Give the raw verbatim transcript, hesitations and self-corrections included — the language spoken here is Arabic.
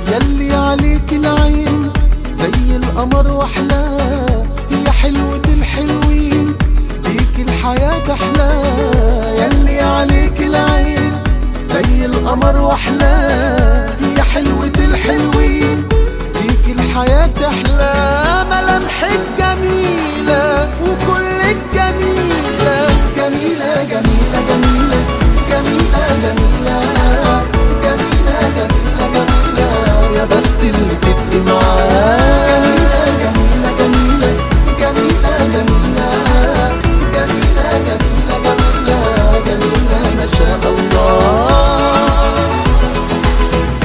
يلي عليك العين زي القمر واحلاه، يا حلوة الحلوين بيك الحياة احلى. يلي عليك العين زي القمر واحلاه، يا حلوة الحلوين بيك الحياة احلى. ملامحك